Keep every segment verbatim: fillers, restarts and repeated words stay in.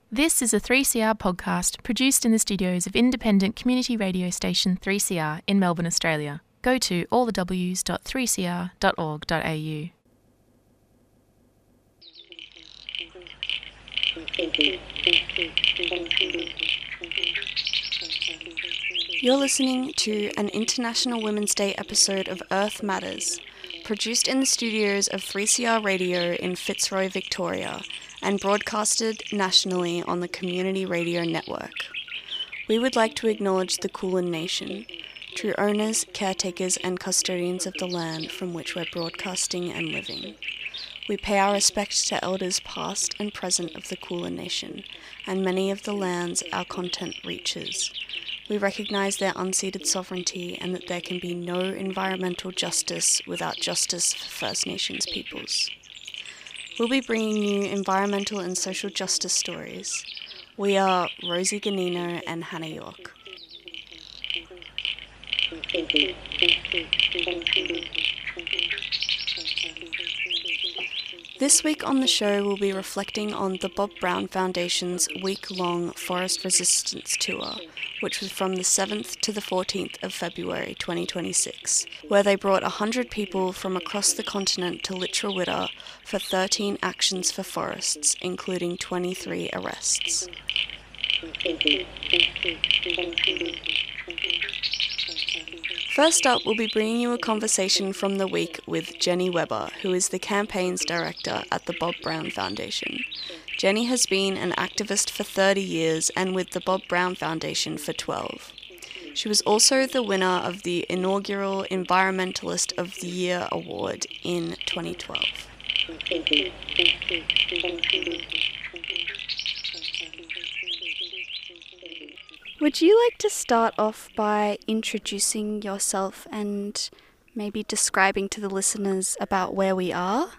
This is a three C R podcast produced in the studios of independent community radio station three C R in Melbourne, Australia. Go to all the w s dot three c r dot org dot a u. You're listening to an International Women's Day episode of Earth Matters, produced in the studios of three C R Radio in Fitzroy, Victoria, and broadcasted nationally on the Community Radio Network. We would like to acknowledge the Kulin Nation, true owners, caretakers and custodians of the land from which we're broadcasting and living. We pay our respects to elders past and present of the Kulin Nation, and many of the lands our content reaches. We recognise their unceded sovereignty and that there can be no environmental justice without justice for First Nations peoples. We'll be bringing you environmental and social justice stories. We are Rosie Ganino and Hannah York. This week on the show, we'll be reflecting on the Bob Brown Foundation's week-long Forest Resistance Tour, which was from the seventh to the fourteenth of February twenty twenty-six, where they brought one hundred people from across the continent to Lutruwita for thirteen actions for forests, including twenty-three arrests. First up, we'll be bringing you a conversation from the week with Jenny Webber, who is the campaigns director at the Bob Brown Foundation. Jenny has been an activist for thirty years and with the Bob Brown Foundation for twelve. She was also the winner of the inaugural Environmentalist of the Year award in twenty twelve. Would you like to start off by introducing yourself and maybe describing to the listeners about where we are?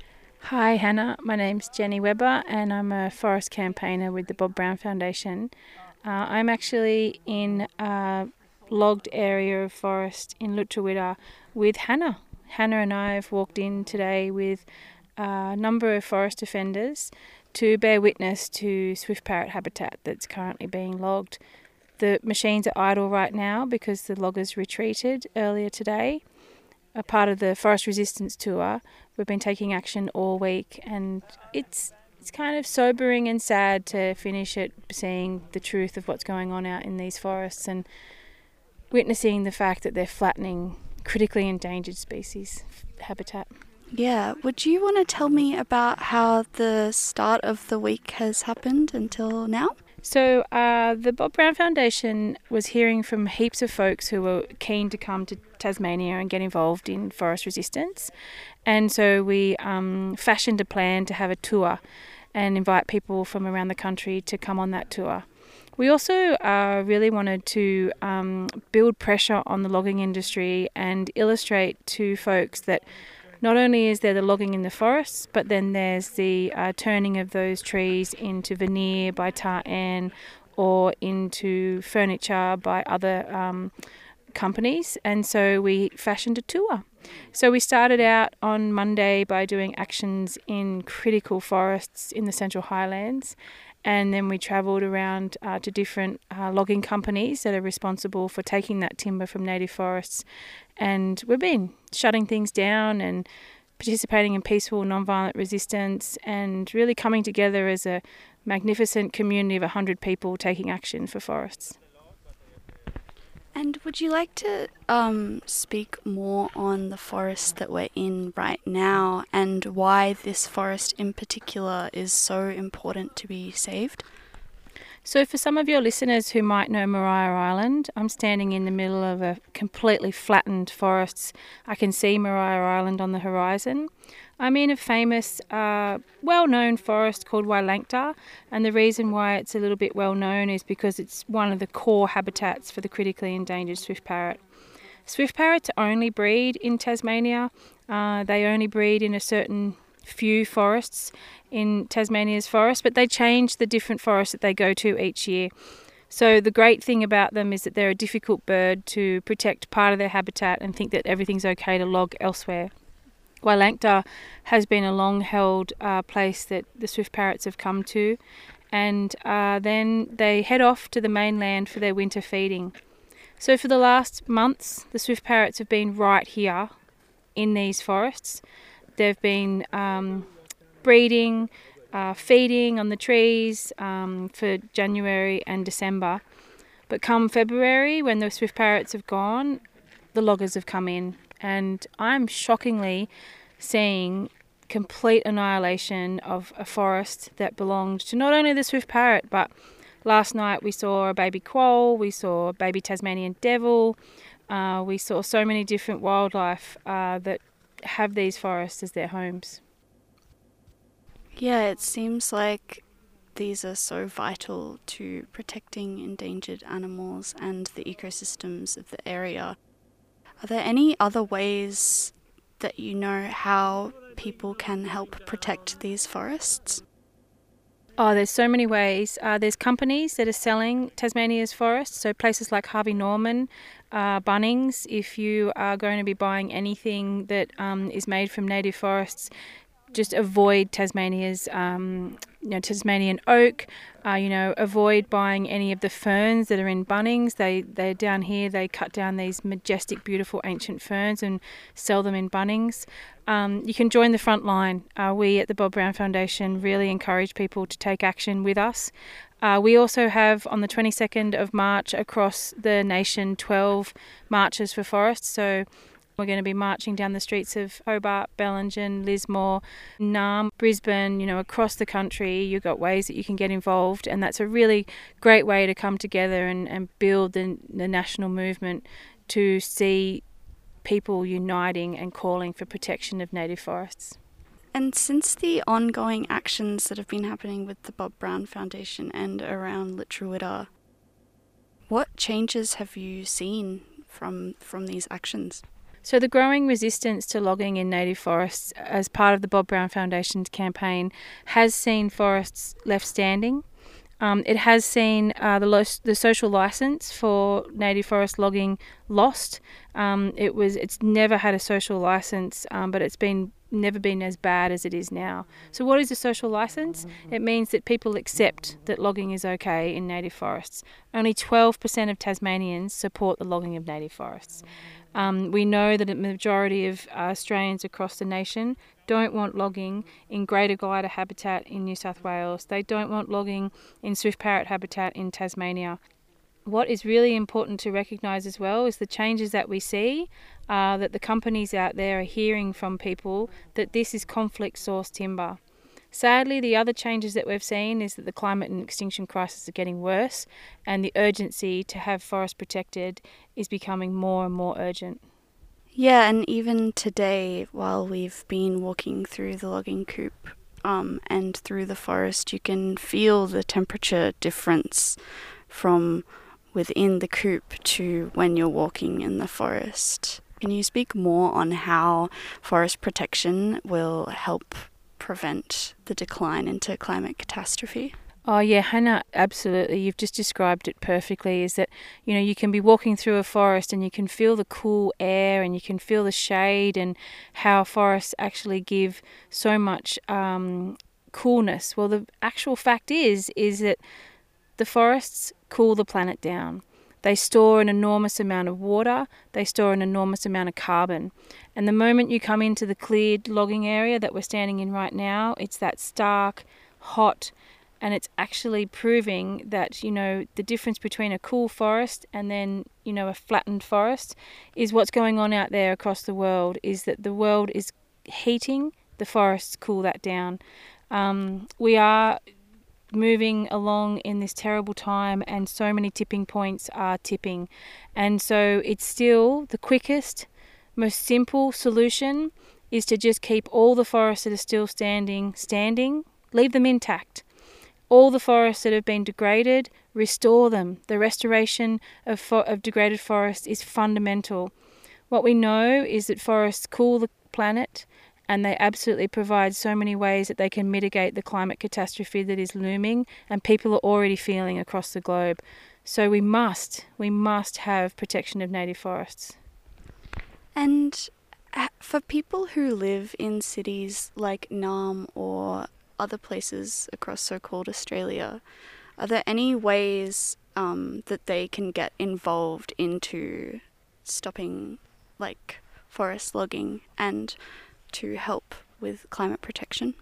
Hi Hannah, my name's Jenny Webber and I'm a forest campaigner with the Bob Brown Foundation. Uh, I'm actually in a logged area of forest in Lutruwita with Hannah. Hannah and I have walked in today with a number of forest offenders to bear witness to swift parrot habitat that's currently being logged. The machines are idle right now because the loggers retreated earlier today. A part of the Forest Resistance Tour, we've been taking action all week, and it's it's kind of sobering and sad to finish it seeing the truth of what's going on out in these forests and witnessing the fact that they're flattening critically endangered species habitat. Yeah, would you want to tell me about how the start of the week has happened until now? So uh, the Bob Brown Foundation was hearing from heaps of folks who were keen to come to Tasmania and get involved in forest resistance. And so we um, fashioned a plan to have a tour and invite people from around the country to come on that tour. We also uh, really wanted to um, build pressure on the logging industry and illustrate to folks that not only is there the logging in the forests, but then there's the uh, turning of those trees into veneer by Tar-An or into furniture by other um, companies. And so we fashioned a tour. So we started out on Monday by doing actions in critical forests in the Central Highlands. And then we travelled around uh, to different uh, logging companies that are responsible for taking that timber from native forests. And we've been shutting things down and participating in peaceful, non-violent resistance and really coming together as a magnificent community of one hundred people taking action for forests. And would you like to um, speak more on the forest that we're in right now and why this forest in particular is so important to be saved? So for some of your listeners who might know Maria Island, I'm standing in the middle of a completely flattened forest. I can see Maria Island on the horizon. I'm in a famous, uh, well-known forest called Wailangta, and the reason why it's a little bit well-known is because it's one of the core habitats for the critically endangered swift parrot. Swift parrots only breed in Tasmania. Uh, they only breed in a certain few forests in Tasmania's forest, but they change the different forests that they go to each year. So the great thing about them is that they're a difficult bird to protect part of their habitat and think that everything's okay to log elsewhere. Wailangta has been a long-held uh, place that the swift parrots have come to, and uh, then they head off to the mainland for their winter feeding. So for the last months, the swift parrots have been right here in these forests. They've been um, breeding, uh, feeding on the trees um, for January and December. But come February, when the swift parrots have gone, the loggers have come in, and I'm shockingly seeing complete annihilation of a forest that belonged to not only the swift parrot, but last night we saw a baby quoll, we saw a baby Tasmanian devil, uh, we saw so many different wildlife uh, that have these forests as their homes. Yeah, it seems like these are so vital to protecting endangered animals and the ecosystems of the area. Are there any other ways that you know how people can help protect these forests? Oh, there's so many ways. Uh, there's companies that are selling Tasmania's forests, so places like Harvey Norman, uh, Bunnings. If you are going to be buying anything that um, is made from native forests, just avoid Tasmania's, um, you know, Tasmanian oak. Uh, you know, avoid buying any of the ferns that are in Bunnings. They they're down here. They cut down these majestic, beautiful, ancient ferns and sell them in Bunnings. Um, you can join the front line. Uh, we at the Bob Brown Foundation really encourage people to take action with us. Uh, we also have on the twenty-second of March across the nation twelve marches for forests. So we're going to be marching down the streets of Hobart, Bellingen, Lismore, Naarm, Brisbane, you know, across the country. You've got ways that you can get involved, and that's a really great way to come together and, and build the, the national movement to see people uniting and calling for protection of native forests. And since the ongoing actions that have been happening with the Bob Brown Foundation and around Lutruwita, what changes have you seen from from these actions? So the growing resistance to logging in native forests as part of the Bob Brown Foundation's campaign has seen forests left standing. Um, it has seen uh, the, lo- the social licence for native forest logging lost. Um, it was it's never had a social licence, um, but it's been never been as bad as it is now. So what is a social licence? It means that people accept that logging is okay in native forests. Only twelve percent of Tasmanians support the logging of native forests. Um, we know that a majority of uh, Australians across the nation don't want logging in greater glider habitat in New South Wales. They don't want logging in swift parrot habitat in Tasmania. What is really important to recognise as well is the changes that we see, uh, that the companies out there are hearing from people that this is conflict source timber. Sadly, the other changes that we've seen is that the climate and extinction crisis are getting worse, and the urgency to have forest protected is becoming more and more urgent. Yeah, and even today, while we've been walking through the logging coupe um, and through the forest, you can feel the temperature difference from within the coupe to when you're walking in the forest. Can you speak more on how forest protection will help prevent the decline into climate catastrophe? Oh yeah, Hannah, absolutely. You've just described it perfectly. Is that, you know, you can be walking through a forest and you can feel the cool air and you can feel the shade, and how forests actually give so much um, coolness. Well, the actual fact is, is that the forests cool the planet down. They store an enormous amount of water, they store an enormous amount of carbon. And the moment you come into the cleared logging area that we're standing in right now, it's that stark, hot, and it's actually proving that, you know, the difference between a cool forest and then, you know, a flattened forest is what's going on out there across the world, is that the world is heating, the forests cool that down. Um, we are moving along in this terrible time, and so many tipping points are tipping. And so it's still the quickest, most simple solution is to just keep all the forests that are still standing, standing, leave them intact. All the forests that have been degraded, restore them. The restoration of, fo- of degraded forests is fundamental. What we know is that forests cool the planet, and they absolutely provide so many ways that they can mitigate the climate catastrophe that is looming and people are already feeling across the globe. So we must, we must have protection of native forests. And for people who live in cities like Naarm or other places across so-called Australia, are there any ways um, that they can get involved into stopping, like, forest logging and to help with climate protection?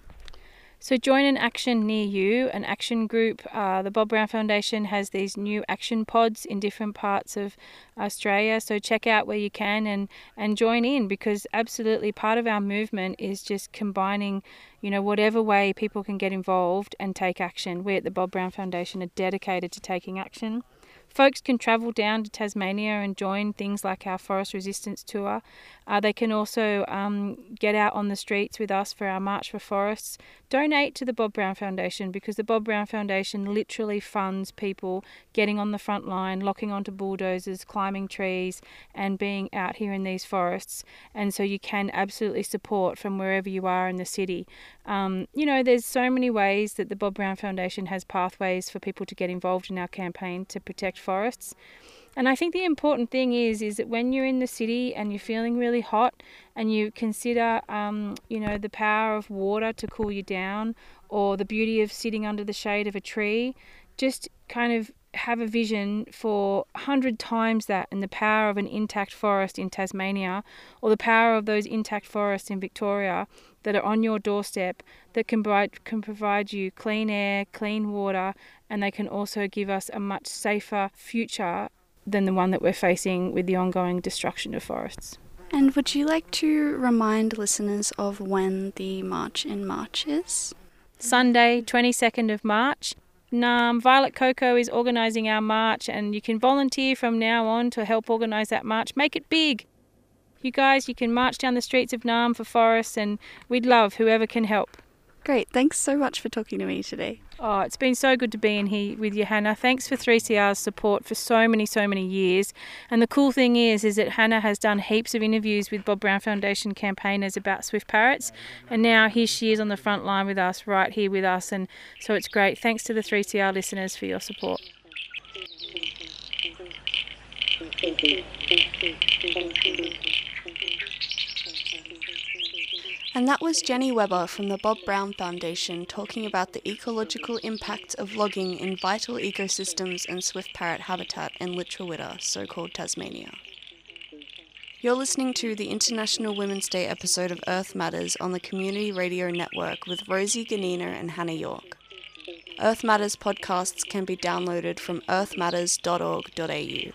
So join an action near you, an action group. Uh, the Bob Brown Foundation has these new action pods in different parts of Australia. So check out where you can and, and join in, because absolutely part of our movement is just combining, you know, whatever way people can get involved and take action. We at the Bob Brown Foundation are dedicated to taking action. Folks can travel down to Tasmania and join things like our Forest Resistance Tour. Uh, they can also um, get out on the streets with us for our March for Forests. Donate to the Bob Brown Foundation, because the Bob Brown Foundation literally funds people getting on the front line, locking onto bulldozers, climbing trees and being out here in these forests. And so you can absolutely support from wherever you are in the city. Um, you know, there's so many ways that the Bob Brown Foundation has pathways for people to get involved in our campaign to protect forests. And I think the important thing is is that when you're in the city and you're feeling really hot and you consider, um, you know, the power of water to cool you down, or the beauty of sitting under the shade of a tree, just kind of have a vision for a hundred times that, and the power of an intact forest in Tasmania, or the power of those intact forests in Victoria that are on your doorstep, that can provide, can provide you clean air, clean water, and they can also give us a much safer future than the one that we're facing with the ongoing destruction of forests. And would you like to remind listeners of when the March in March is? Sunday, twenty-second of March. Um, Violet Coco is organising our march, and you can volunteer from now on to help organise that march. Make it big. You guys, you can march down the streets of Naarm for forests, and we'd love whoever can help. Great, thanks so much for talking to me today. Oh, it's been so good to be in here with you, Hannah. Thanks for three C R's support for so many, so many years. And the cool thing is, is that Hannah has done heaps of interviews with Bob Brown Foundation campaigners about swift parrots. And now here she is on the front line with us, right here with us. And so it's great. Thanks to the three C R listeners for your support. And that was Jenny Webber from the Bob Brown Foundation talking about the ecological impact of logging in vital ecosystems and swift parrot habitat in Lutruwita, so-called Tasmania. You're listening to the International Women's Day episode of Earth Matters on the Community Radio Network with Rosie Ganina and Hannah York. Earth Matters podcasts can be downloaded from earth matters dot org dot a u.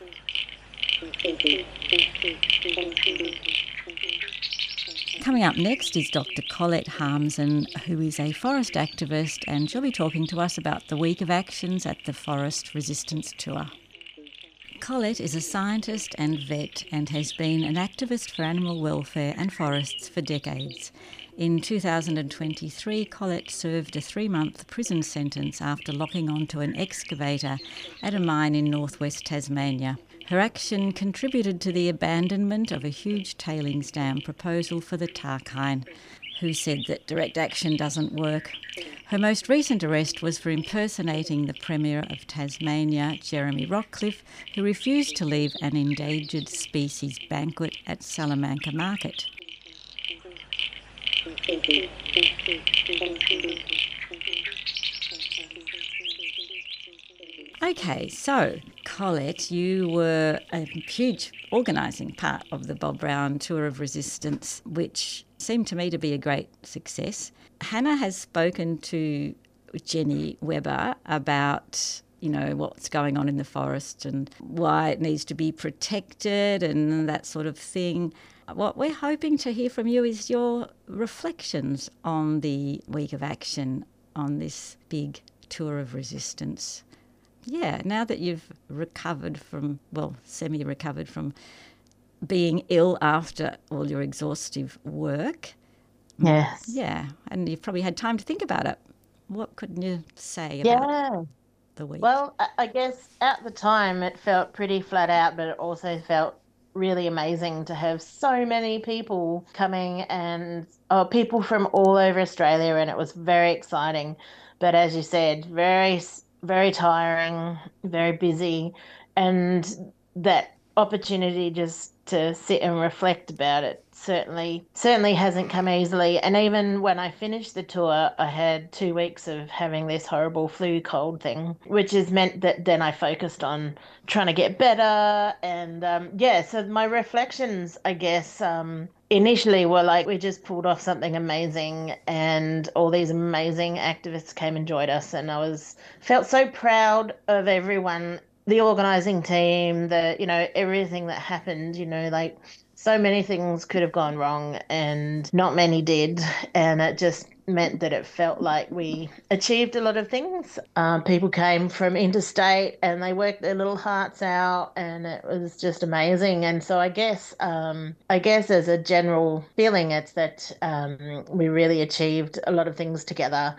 Coming up next is Doctor Colette Harmsen, who is a forest activist, and she'll be talking to us about the week of actions at the Forest Resistance Tour. Colette is a scientist and vet and has been an activist for animal welfare and forests for decades. In two thousand twenty-three, Colette served a three-month prison sentence after locking onto an excavator at a mine in northwest Tasmania. Her action contributed to the abandonment of a huge tailings dam proposal for the Tarkine, who said that direct action doesn't work. Her most recent arrest was for impersonating the Premier of Tasmania, Jeremy Rockcliffe, who refused to leave an endangered species banquet at Salamanca Market. Okay, so Colette, you were a huge organising part of the Bob Brown Tour of Resistance, which seemed to me to be a great success. Hannah has spoken to Jenny Webber about, you know, what's going on in the forest and why it needs to be protected and that sort of thing. What we're hoping to hear from you is your reflections on the week of action on this big tour of resistance. Yeah, now that you've recovered from, well, semi-recovered from being ill after all your exhaustive work. Yes. Yeah, and you've probably had time to think about it. What could you say about Yeah. the week? Well, I- I guess at the time it felt pretty flat out, but it also felt really amazing to have so many people coming and oh, people from all over Australia, and it was very exciting. But as you said, very, very tiring, very busy, and that opportunity just to sit and reflect about it certainly certainly hasn't come easily. And even when I finished the tour, I had two weeks of having this horrible flu cold thing, which has meant that then I focused on trying to get better. And um, yeah, so my reflections, I guess, um, initially were like, we just pulled off something amazing, and all these amazing activists came and joined us, and I was felt so proud of everyone, the organizing team, the, you know, everything that happened, you know, like so many things could have gone wrong and not many did. And it just meant that it felt like we achieved a lot of things. Um, people came from interstate and they worked their little hearts out, and it was just amazing. And so I guess, um, I guess as a general feeling, it's that um, we really achieved a lot of things together.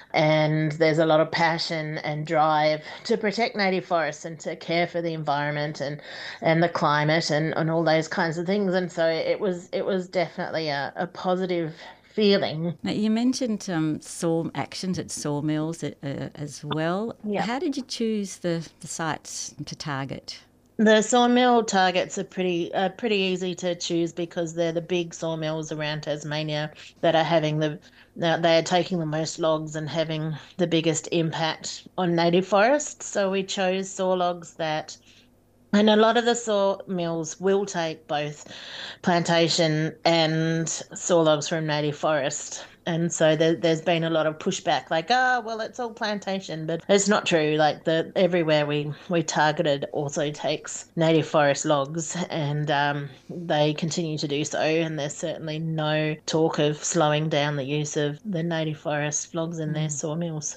And there's a lot of passion and drive to protect native forests and to care for the environment and and the climate and, and all those kinds of things. And so it was it was definitely a, a positive feeling. Now, you mentioned um, saw actions at sawmills uh, as well. Yeah. How did you choose the, the sites to target? The sawmill targets are pretty uh, pretty easy to choose because they're the big sawmills around Tasmania that are having the they are taking the most logs and having the biggest impact on native forests. So we chose saw logs that, and a lot of the sawmills will take both plantation and saw logs from native forest. And so there, there's been a lot of pushback, like, oh, well, it's all plantation, but it's not true. Like the everywhere we, we targeted also takes native forest logs, and um, they continue to do so. And there's certainly no talk of slowing down the use of the native forest logs in mm. their sawmills.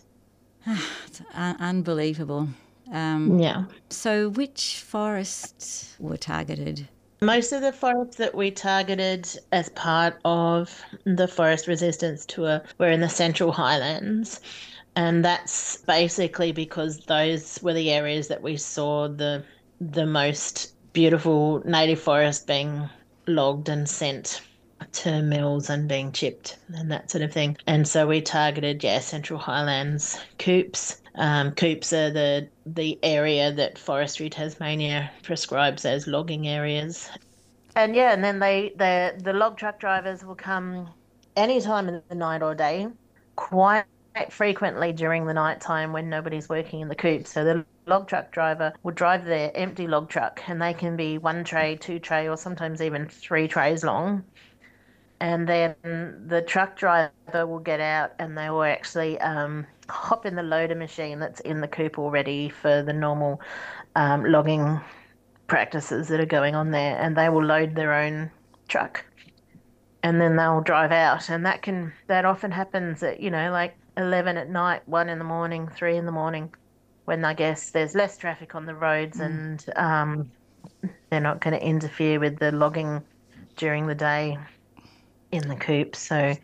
It's un- unbelievable. Um, yeah. So which forests were targeted? Most of the forests that we targeted as part of the Forest Resistance Tour were in the Central Highlands. And that's basically because those were the areas that we saw the the most beautiful native forest being logged and sent to mills and being chipped and that sort of thing. And so we targeted, yeah, Central Highlands coops. Um, coops are the the area that Forestry Tasmania prescribes as logging areas. And yeah, and then they the the log truck drivers will come any time in the night or day, quite frequently during the night time when nobody's working in the coop. So the log truck driver will drive their empty log truck, and they can be one tray, two tray, or sometimes even three trays long. And then the truck driver will get out and they will actually um, hop in the loader machine that's in the coop already for the normal um, logging practices that are going on there, and they will load their own truck. And then they'll drive out, and that can that often happens at, you know, like eleven at night, one in the morning, three in the morning, when I guess there's less traffic on the roads mm. and um, they're not going to interfere with the logging during the day in the coop. So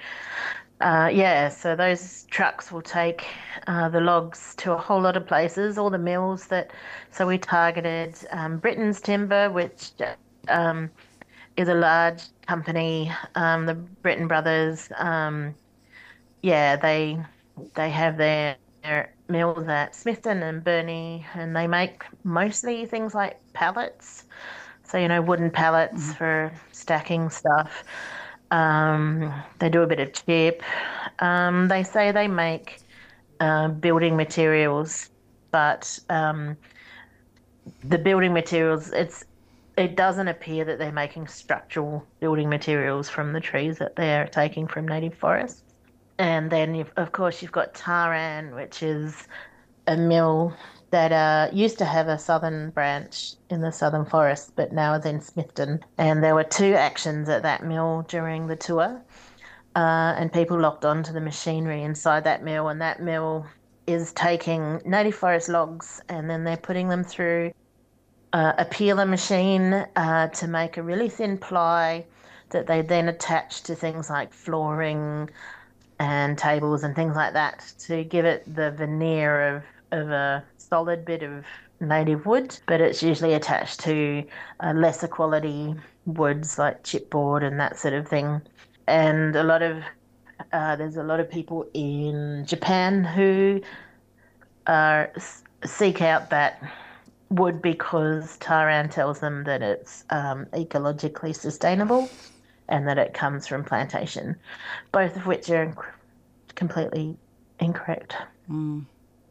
uh, yeah, so those trucks will take uh, the logs to a whole lot of places, all the mills that, so we targeted um, Britain's Timber, which um, is a large company, um, the Britton Brothers. Um, yeah, they they have their, their mills at Smithton and Burnie, and they make mostly things like pallets. So, you know, wooden pallets mm-hmm. for stacking stuff. Um, they do a bit of chip. Um, they say they make uh, building materials, but um, the building materials, it's it doesn't appear that they're making structural building materials from the trees that they're taking from native forests. And then, you've, of course, you've got Taran, which is a mill that uh, used to have a southern branch in the Southern Forest, but now is in Smithton. And there were two actions at that mill during the tour, uh, and people locked onto the machinery inside that mill, and that mill is taking native forest logs and then they're putting them through uh, a peeler machine uh, to make a really thin ply that they then attach to things like flooring and tables and things like that to give it the veneer of, of a solid bit of native wood, but it's usually attached to uh, lesser quality woods like chipboard and that sort of thing. And a lot of uh, there's a lot of people in Japan who uh, seek out that wood because Taran tells them that it's um, ecologically sustainable and that it comes from plantation, both of which are inc- completely incorrect. Mm.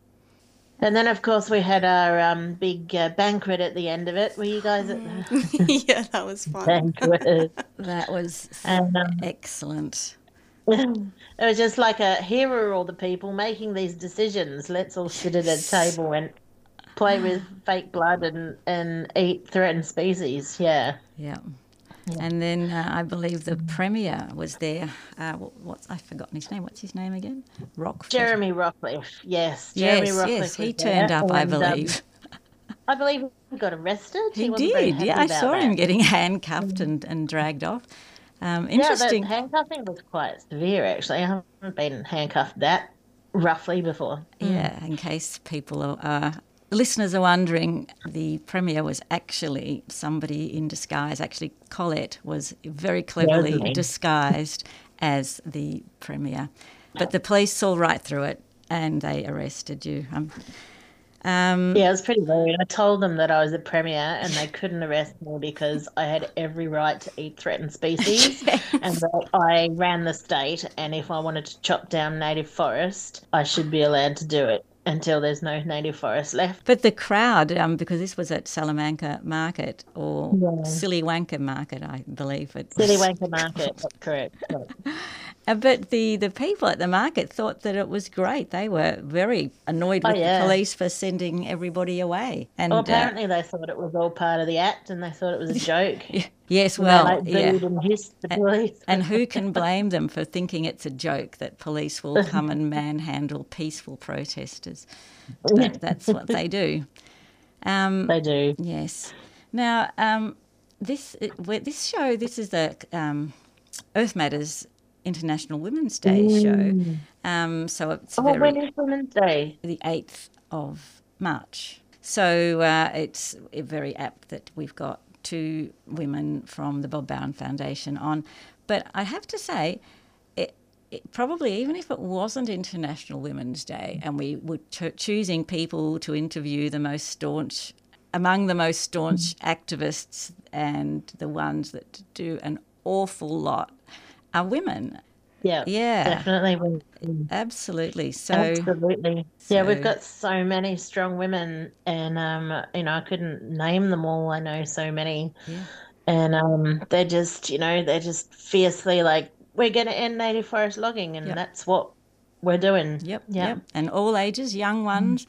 And then, of course, we had our um, big uh, banquet at the end of it. Were you guys at the Yeah, that was fun. banquet? That was And, um, excellent. it was just like a, here are all the people making these decisions. Let's all sit at a table and play with fake blood and, and eat threatened species. Yeah. Yeah. And then uh, I believe the Premier was there. Uh, what, what's I've forgotten his name. What's his name again? Rockford. Jeremy Rockcliffe. Yes. Jeremy Yes, Rockcliffe yes, he was turned there, up, I and, um, believe. I believe he got arrested. He, He, wasn't very did. happy Yeah, I about saw that. him getting handcuffed and, and dragged off. Um, Yeah, interesting. that handcuffing was quite severe, actually. I haven't been handcuffed that roughly before. Yeah, in case people are, uh, listeners are wondering, the Premier was actually somebody in disguise. Actually, Colette was very cleverly Wasn't he? disguised as the Premier. But the police saw right through it and they arrested you. Um, um, Yeah, it was pretty rude. I told them that I was a premier and they couldn't arrest me because I had every right to eat threatened species and that I ran the state, and if I wanted to chop down native forest, I should be allowed to do it until there's no native forest left. But the crowd, um, because this was at Salamanca Market or Yeah. Silly Wanker Market, I believe it was. Silly Wanker Market, that's correct. Uh, But the, the people at the market thought that it was great. They were very annoyed Oh, with yeah. the police for sending everybody away. And Well, uh, apparently they thought it was all part of the act and they thought it was a joke. yes, And well, they like yeah. booed and hissed the police. And who can blame them for thinking it's a joke that police will come and manhandle peaceful protesters? But that's what they do. Um, They do. Yes. Now, um, this it- we- this show, this is the um, Earth Matters International Women's Day show. Um, so it's Oh, very when is Women's Day? the eighth of March. So uh, it's very apt that we've got two women from the Bob Bowen Foundation on. But I have to say, it, it, probably even if it wasn't International Women's Day and we were cho- choosing people to interview the most staunch, among the most staunch activists and the ones that do an awful lot are women. Yeah, Yeah. definitely. women. Absolutely. So Absolutely. Yeah, we've so- got so many strong women, and um, you know, I couldn't name them all. I know so many, Yeah. and um, they're just, you know, they're just fiercely like, we're going to end native forest logging, and Yep. that's what we're doing. Yep, Yeah. yep. And all ages, young ones,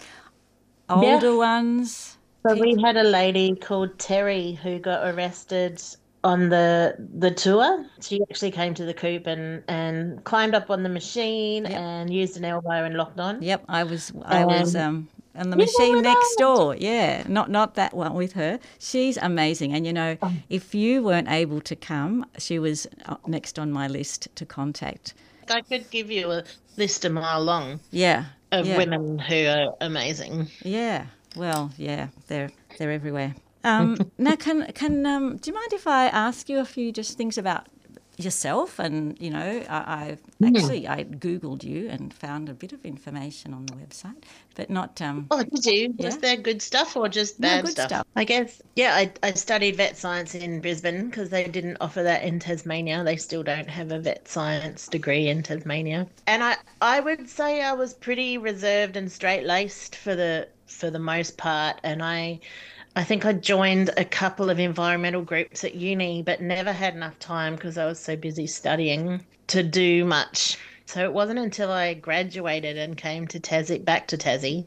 older ones. So we had a lady called Terry who got arrested on the the tour. She actually came to the coop and, and climbed up on the machine Yep. and used an elbow and locked on. Yep, I was I was Um, um on the you machine were next not. door. Yeah, not not that one with her. She's amazing. And you know, Oh. if you weren't able to come, she was uh, next on my list to contact. I could give you a list a mile long Yeah. of yeah. women who are amazing. Yeah. Well, yeah, they're they're everywhere. Um, now, can can um, do you mind if I ask you a few just things about yourself? And you know, I, I actually I googled you and found a bit of information on the website, but not. Um, Oh, did you? Yeah. Was there good stuff or just No, bad good stuff? stuff. I guess, yeah, I, I studied vet science in Brisbane because they didn't offer that in Tasmania. They still don't have a vet science degree in Tasmania. And I, I would say I was pretty reserved and straight-laced for the for the most part. And I I think I joined a couple of environmental groups at uni, but never had enough time because I was so busy studying to do much. So it wasn't until I graduated and came to Tassie, back to Tassie,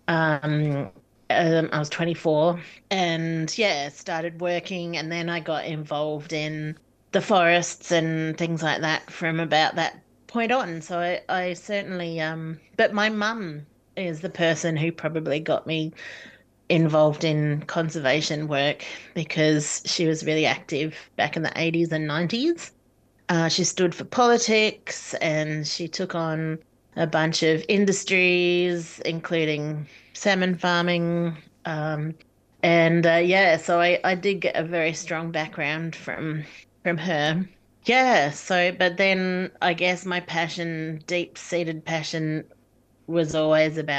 um, um, I was twenty-four, and yeah, started working, and then I got involved in the forests and things like that from about that point on. So I, I certainly, um, but my mum is the person who probably got me involved in conservation work because she was really active back in the eighties and nineties. Uh, she stood for politics and she took on a bunch of industries, including salmon farming. Um, and uh, yeah, so I, I did get a very strong background from from her. Yeah, so, but then I guess my passion, deep-seated passion, was always about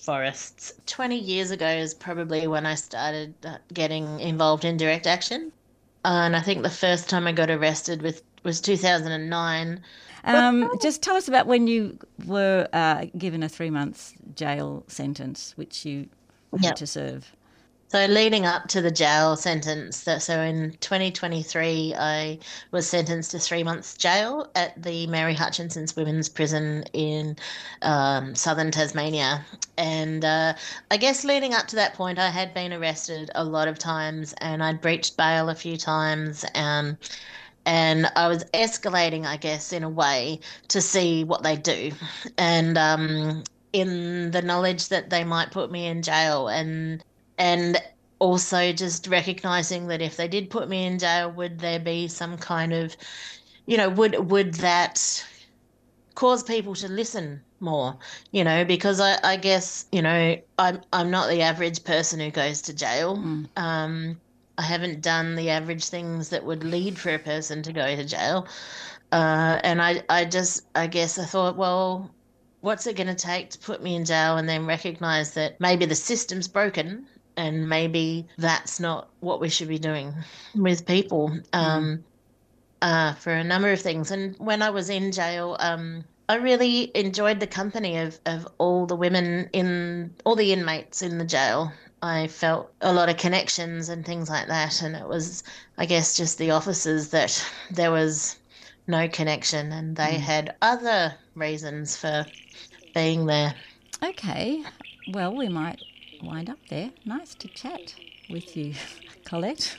forests. twenty years ago is probably when I started getting involved in direct action. And I think the first time I got arrested with was two thousand nine. Um, just tell us about when you were uh, given a three-month jail sentence, which you had Yep. to serve. So leading up to the jail sentence, that so in twenty twenty-three, I was sentenced to three months jail at the Mary Hutchinson's Women's Prison in um, southern Tasmania. And uh, I guess leading up to that point, I had been arrested a lot of times and I'd breached bail a few times. Um, and I was escalating, I guess, in a way to see what they do. And um, in the knowledge that they might put me in jail and and also just recognizing that if they did put me in jail, would there be some kind of, you know, would would that cause people to listen more, you know, because I, I guess, you know, I'm I'm not the average person who goes to jail. Mm. Um, I haven't done the average things that would lead for a person to go to jail. Uh, and I, I just, I guess I thought, well, what's it going to take to put me in jail and then recognize that maybe the system's broken and maybe that's not what we should be doing with people um, mm. uh, for a number of things. And when I was in jail, um, I really enjoyed the company of, of all the women in, all the inmates in the jail. I felt a lot of connections and things like that. And it was, I guess, just the officers that there was no connection and they mm. had other reasons for being there. Okay. Well, we might wind up there. Nice to chat with you, Colette.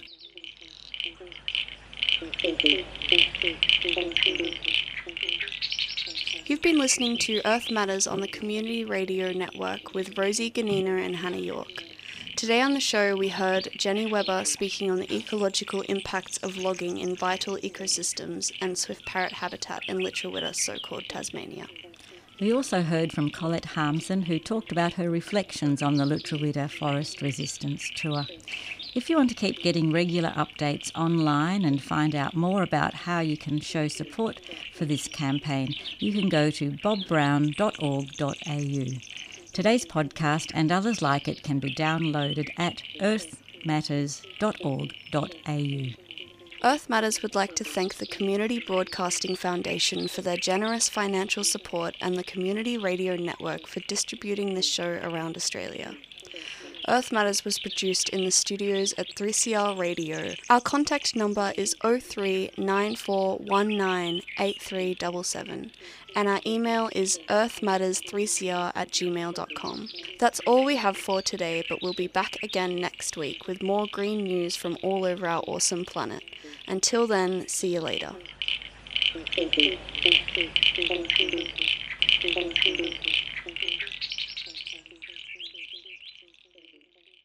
You've been listening to Earth Matters on the Community Radio Network with Rosie Ganino and Hannah York. Today on the show we heard Jenny Webber speaking on the ecological impacts of logging in vital ecosystems and swift parrot habitat in Lutruwita, so-called Tasmania. We also heard from Colette Harmson, who talked about her reflections on the Lutruwita Forest Resistance Tour. If you want to keep getting regular updates online and find out more about how you can show support for this campaign, you can go to bob brown dot org dot a u. Today's podcast and others like it can be downloaded at earth matters dot org dot a u. Earth Matters would like to thank the Community Broadcasting Foundation for their generous financial support and the Community Radio Network for distributing this show around Australia. Earth Matters was produced in the studios at three C R Radio. Our contact number is oh three nine four one nine eight three seven seven and our email is earth matters three c r at gmail dot com. That's all we have for today, but we'll be back again next week with more green news from all over our awesome planet. Until then, see you later. Thank you.